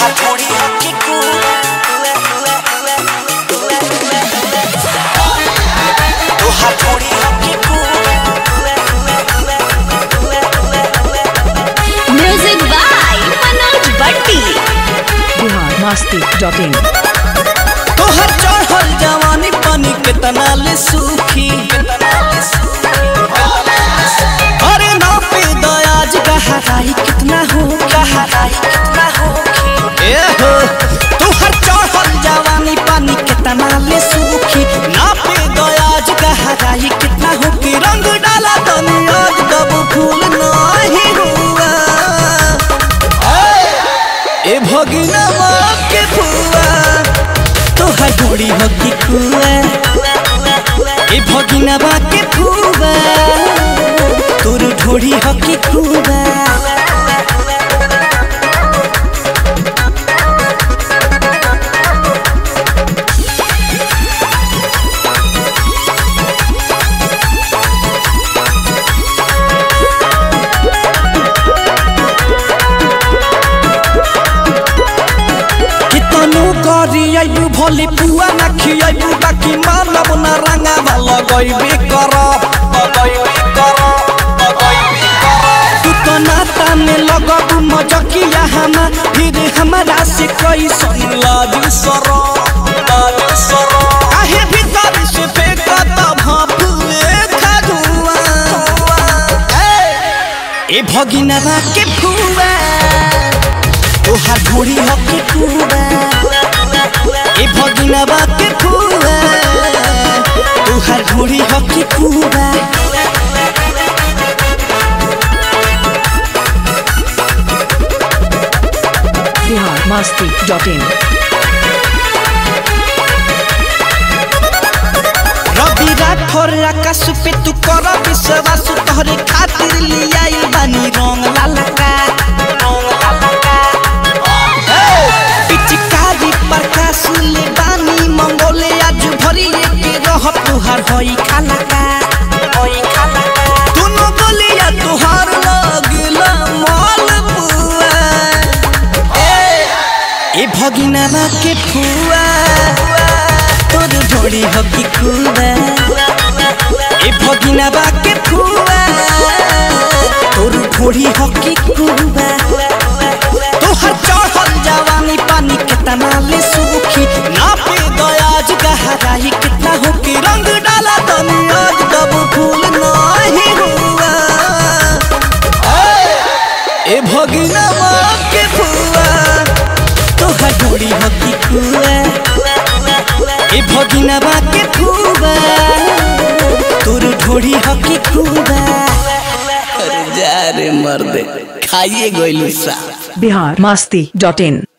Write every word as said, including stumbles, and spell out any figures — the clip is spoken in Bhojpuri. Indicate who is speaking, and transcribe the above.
Speaker 1: ढोड़ी हकी कुआ तोहार ढोड़ी हकी कुआ।
Speaker 2: Music by Manoj Bhatti.
Speaker 3: Bihar Masti dot in.
Speaker 1: तोहर चढ़ल जवानी पानी कितना ले सूखी अरे ना पे दयाज गहराई कितना हो गहराई कितना हो ए हो तोहर चढ़ल जवानी पानी कितना ले सूखी ना पे दयाज गहराई कितना हो कि रंग डाला दुनियाज कब फूल नहीं हुआ ए भगिना माँ के फुआ तोहार ढोड़ी हकी कुआ ए भगिना बा के फुआ तोर ढोड़ी हकी कुआ। करियबू भले पुआ ना खियबू बाकी मानब ना रंगा वाला गइबे करब गइबे करब गइबे करब तू तो नाता में लगबू मजकिया हमा फिर हमरा से कैसन लाज सरब लाज सरब काहे भीतर से फेंकत भाफुए खजुआ ए भगिना के फुआ तोहार ढोड़ी हकी कुआ ए भगिना बा के फुआ तोहार ढोड़ी हकी कुआ।
Speaker 3: Bihar Masti dot in.
Speaker 1: रवि राठौर आकाश पे तू कर विश्वास तोहरे खातिर लियाई बानी रंग लालका रंग लालका पिचकारी प्रकाश ले बानी मंगोले आज भरी के रह तुहार होई खालका होई खालका दोनों गलिया तुहार लगला माल बुआ ए भगिना ना के फुआ तोर ढोड़ी हकी कुआ ए भगिना बा के फुआ तोर ढोड़ी हकी कुआ। तोहर चढ़ल जवानी पानी कितना ले सूखी ना पे दयाज गहराई कितना हो कि रंग डाला दुनियाज कब फूल नहीं हुआ ए भगिना माँ के फुआ तोहर ढोड़ी हकी कुआ ए भगिना बा के फुआ तोर ढोड़ी हकी कुआ। अरे जा रे मर्दे खाइए गइलू सा।
Speaker 3: बिहार मस्ती डॉट इन।